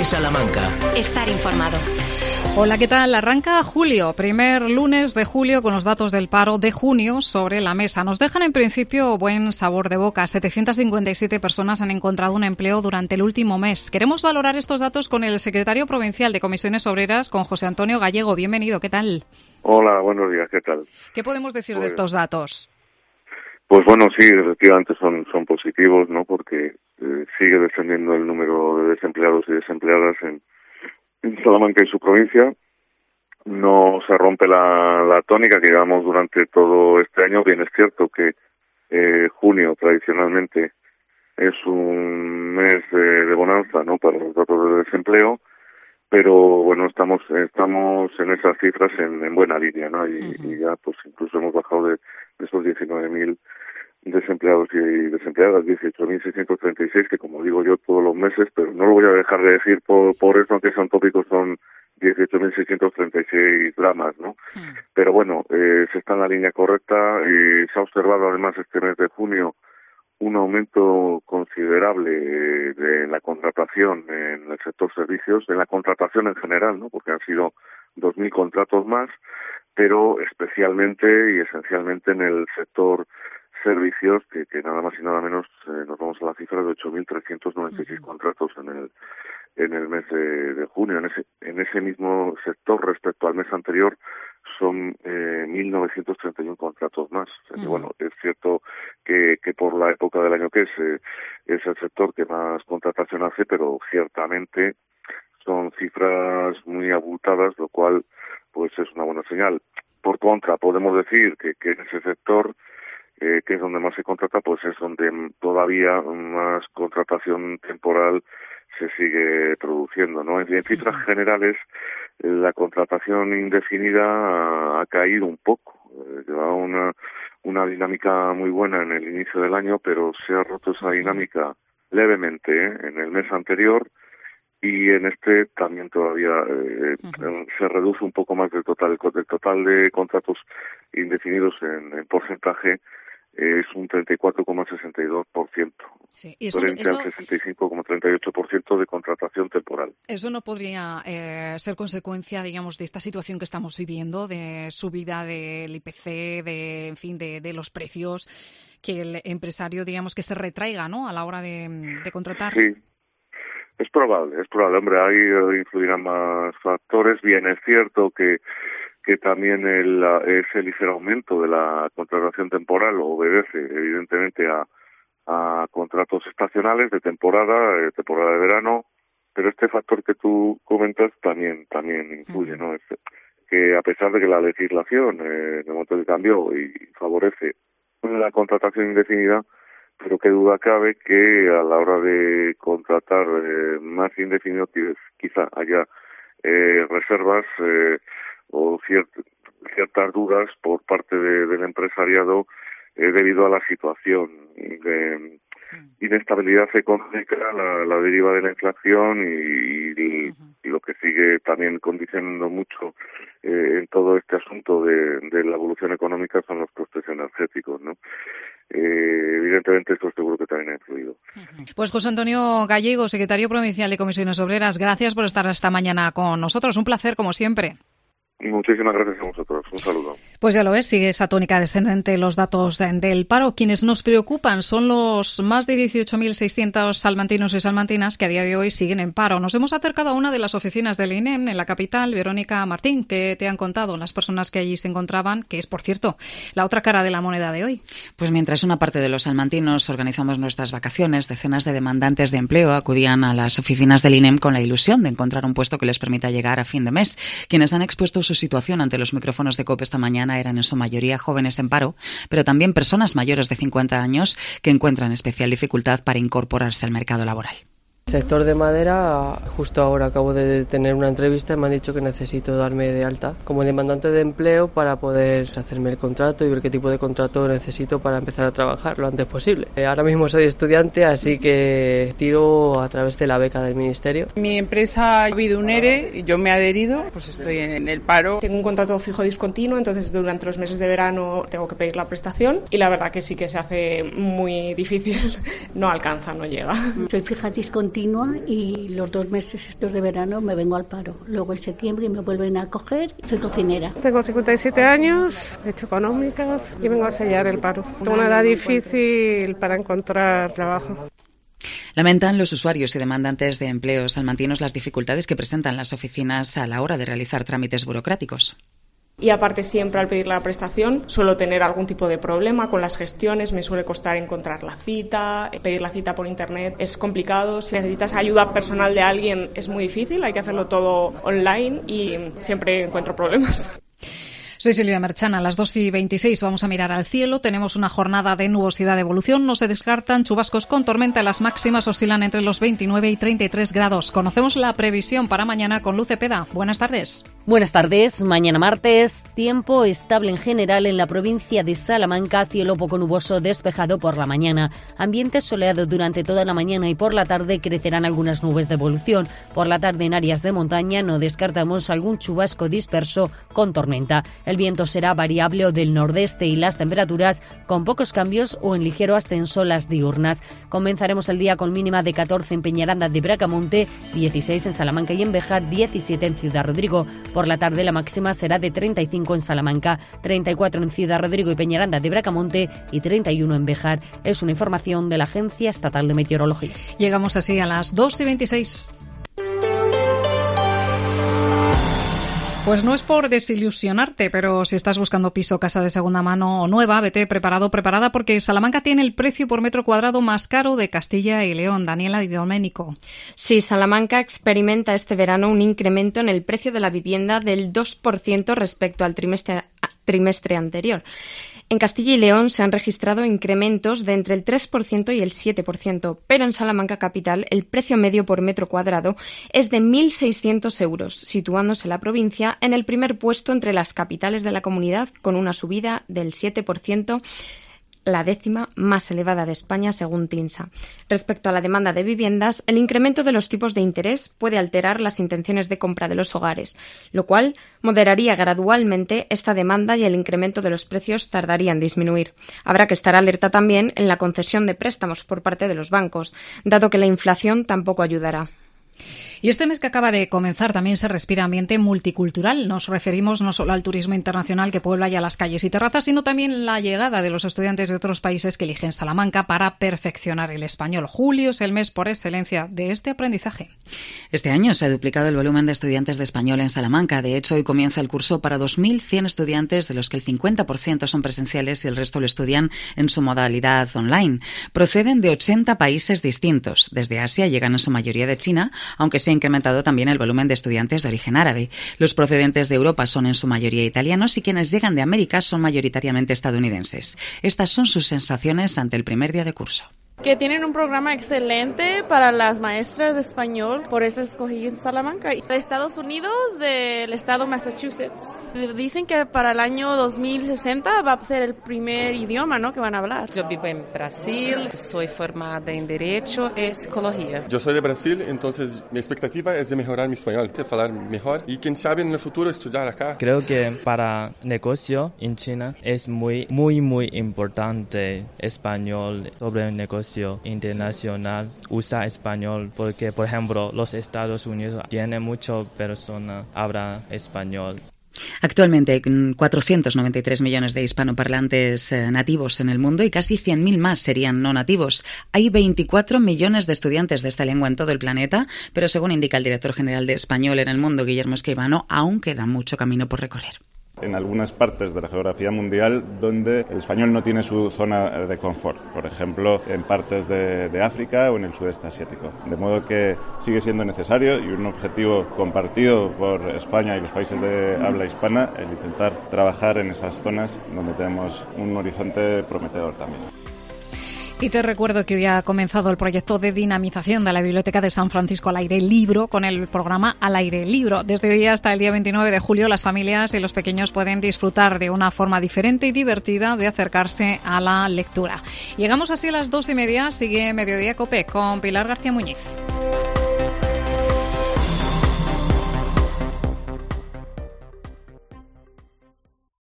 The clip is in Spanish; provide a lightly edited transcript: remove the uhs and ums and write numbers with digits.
de Salamanca. Estar informado. Hola, ¿qué tal? Arranca julio, primer lunes de julio, con los datos del paro de junio sobre la mesa. Nos dejan en principio buen sabor de boca. 757 personas han encontrado un empleo durante el último mes. Queremos valorar estos datos con el secretario provincial de Comisiones Obreras, con José Antonio Gallego. Bienvenido, ¿qué tal? Hola, buenos días, ¿qué tal? ¿Qué podemos decir de estos datos? Pues bueno, sí, efectivamente son positivos, ¿no? Porque sigue descendiendo el número de desempleados y desempleadas en Salamanca y su provincia. No se rompe la tónica que llevamos durante todo este año. Bien, es cierto que junio tradicionalmente es un mes de bonanza, ¿no?, para los datos de desempleo, pero bueno, estamos en esas cifras en buena línea, ¿no? Y ya pues incluso hemos bajado de esos 19.000 desempleados y desempleadas, 18.636, que como digo yo todos los meses, pero no lo voy a dejar de decir por eso, aunque sean tópicos, son 18.636 dramas, ¿no? Pero bueno, se está en la línea correcta y se ha observado además este mes de junio un aumento considerable de la contratación en el sector servicios, en la contratación en general, ¿no? Porque han sido 2.000 contratos más, pero especialmente y esencialmente en el sector servicios, que nada más y nada menos nos vamos a la cifra de 8.396 contratos en el mes de junio. En ese mismo sector, respecto al mes anterior, son 1.931 contratos más. O sea que, bueno, es cierto que por la época del año que es el sector que más contratación hace, pero ciertamente son cifras muy abultadas, lo cual pues es una buena señal. Por contra, podemos decir que en ese sector, que es donde más se contrata, pues es donde todavía más contratación temporal se sigue produciendo, ¿no? En cifras generales, la contratación indefinida ha caído un poco. Llevaba una dinámica muy buena en el inicio del año, pero se ha roto esa dinámica levemente en el mes anterior, y en este también todavía se reduce un poco más del total de contratos indefinidos en porcentaje. Es un 34,62%, sí, y frente al 65,38% de contratación temporal. ¿Eso no podría ser consecuencia, digamos, de esta situación que estamos viviendo, de subida del IPC, de los precios, que el empresario, digamos, que se retraiga, ¿no?, a la hora de contratar? Sí, es probable, hombre, ahí influirán más factores. Bien, es cierto que también ese ligero aumento de la contratación temporal obedece evidentemente a contratos estacionales de temporada de verano, pero este factor que tú comentas también influye, ¿no? Es que a pesar de que la legislación de momento que cambió y favorece la contratación indefinida, pero qué duda cabe que a la hora de contratar más indefinido quizá haya reservas o ciertas dudas por parte del empresariado debido a la situación de inestabilidad económica, la deriva de la inflación y lo que sigue también condicionando mucho en todo este asunto de la evolución económica son los costes energéticos, ¿no? Evidentemente esto seguro que también ha influido. Pues José Antonio Gallego, secretario provincial de Comisiones Obreras, gracias por estar esta mañana con nosotros. Un placer, como siempre. Muchísimas gracias a vosotros. Un saludo. Pues ya lo ves, sigue esa tónica descendente los datos del paro. Quienes nos preocupan son los más de 18.600 salmantinos y salmantinas que a día de hoy siguen en paro. Nos hemos acercado a una de las oficinas del INEM en la capital, Verónica Martín. ¿Qué te han contado las personas que allí se encontraban? Que es, por cierto, la otra cara de la moneda de hoy. Pues mientras una parte de los salmantinos organizamos nuestras vacaciones, decenas de demandantes de empleo acudían a las oficinas del INEM con la ilusión de encontrar un puesto que les permita llegar a fin de mes. Quienes han expuesto su situación ante los micrófonos de COPE esta mañana eran en su mayoría jóvenes en paro, pero también personas mayores de 50 años que encuentran especial dificultad para incorporarse al mercado laboral. Sector de madera, justo ahora acabo de tener una entrevista y me han dicho que necesito darme de alta como demandante de empleo para poder hacerme el contrato y ver qué tipo de contrato necesito para empezar a trabajar lo antes posible. Ahora mismo soy estudiante, así que tiro a través de la beca del Ministerio. Mi empresa ha habido un ERE y yo me he adherido, pues estoy en el paro. Tengo un contrato fijo discontinuo, entonces durante los meses de verano tengo que pedir la prestación y la verdad que sí que se hace muy difícil, no alcanza, no llega. Soy fija discontinua continua y los 2 meses estos de verano me vengo al paro. Luego en septiembre me vuelven a coger. Soy cocinera. Tengo 57 años, he hecho económicas y vengo a sellar el paro. Tengo una edad difícil para encontrar trabajo. Lamentan los usuarios y demandantes de empleo salmantinos las dificultades que presentan las oficinas a la hora de realizar trámites burocráticos. Y aparte siempre al pedir la prestación suelo tener algún tipo de problema con las gestiones, me suele costar encontrar la cita, pedir la cita por internet es complicado, si necesitas ayuda personal de alguien es muy difícil, hay que hacerlo todo online y siempre encuentro problemas. Soy Silvia Merchana, a las 2:26 vamos a mirar al cielo. Tenemos una jornada de nubosidad de evolución. No se descartan chubascos con tormenta. Las máximas oscilan entre los 29 y 33 grados. Conocemos la previsión para mañana con Luz Cepeda. Buenas tardes. Buenas tardes. Mañana martes, tiempo estable en general en la provincia de Salamanca. Cielo poco nuboso despejado por la mañana. Ambiente soleado durante toda la mañana y por la tarde crecerán algunas nubes de evolución. Por la tarde en áreas de montaña no descartamos algún chubasco disperso con tormenta. El viento será variable o del nordeste y las temperaturas con pocos cambios o en ligero ascenso las diurnas. Comenzaremos el día con mínima de 14 en Peñaranda de Bracamonte, 16 en Salamanca y en Béjar, 17 en Ciudad Rodrigo. Por la tarde la máxima será de 35 en Salamanca, 34 en Ciudad Rodrigo y Peñaranda de Bracamonte y 31 en Béjar. Es una información de la Agencia Estatal de Meteorología. Llegamos así a las 2:26. Pues no es por desilusionarte, pero si estás buscando piso, casa de segunda mano o nueva, vete preparado, preparada, porque Salamanca tiene el precio por metro cuadrado más caro de Castilla y León. Daniela Di Domenico. Sí, Salamanca experimenta este verano un incremento en el precio de la vivienda del 2% respecto al trimestre anterior. En Castilla y León se han registrado incrementos de entre el 3% y el 7%, pero en Salamanca capital el precio medio por metro cuadrado es de 1.600 euros, situándose la provincia en el primer puesto entre las capitales de la comunidad, con una subida del 7%, la 10ª más elevada de España según TINSA. Respecto a la demanda de viviendas, el incremento de los tipos de interés puede alterar las intenciones de compra de los hogares, lo cual moderaría gradualmente esta demanda y el incremento de los precios tardaría en disminuir. Habrá que estar alerta también en la concesión de préstamos por parte de los bancos, dado que la inflación tampoco ayudará. Y este mes que acaba de comenzar también se respira ambiente multicultural. Nos referimos no solo al turismo internacional que puebla ya las calles y terrazas, sino también la llegada de los estudiantes de otros países que eligen Salamanca para perfeccionar el español. Julio es el mes por excelencia de este aprendizaje. Este año se ha duplicado el volumen de estudiantes de español en Salamanca. De hecho, hoy comienza el curso para 2.100 estudiantes, de los que el 50% son presenciales y el resto lo estudian en su modalidad online. Proceden de 80 países distintos. Desde Asia llegan en su mayoría de China, aunque se ha incrementado también el volumen de estudiantes de origen árabe. Los procedentes de Europa son en su mayoría italianos y quienes llegan de América son mayoritariamente estadounidenses. Estas son sus sensaciones ante el primer día de curso. Que tienen un programa excelente para las maestras de español, por eso escogí en Salamanca. De Estados Unidos, del estado Massachusetts. Dicen que para el año 2060 va a ser el primer idioma, ¿no?, que van a hablar. Yo vivo en Brasil, soy formada en Derecho y Psicología. Yo soy de Brasil, entonces mi expectativa es de mejorar mi español, de hablar mejor y quién sabe en el futuro estudiar acá. Creo que para negocio en China es muy importante español sobre el negocio internacional, usa español porque, por ejemplo, los Estados Unidos tienen muchas personas que hablan español. Actualmente hay 493 millones de hispanoparlantes nativos en el mundo y casi 100.000 más serían no nativos. Hay 24 millones de estudiantes de esta lengua en todo el planeta, pero según indica el director general de Español en el mundo, Guillermo Escribano, aún queda mucho camino por recorrer. En algunas partes de la geografía mundial donde el español no tiene su zona de confort, por ejemplo en partes de África o en el sudeste asiático. De modo que sigue siendo necesario y un objetivo compartido por España y los países de habla hispana el intentar trabajar en esas zonas donde tenemos un horizonte prometedor también. Y te recuerdo que hoy ha comenzado el proyecto de dinamización de la Biblioteca de San Francisco al aire libro con el programa Al aire libro. Desde hoy hasta el día 29 de julio las familias y los pequeños pueden disfrutar de una forma diferente y divertida de acercarse a la lectura. Llegamos así a las 2:30. Sigue Mediodía COPE con Pilar García Muñiz.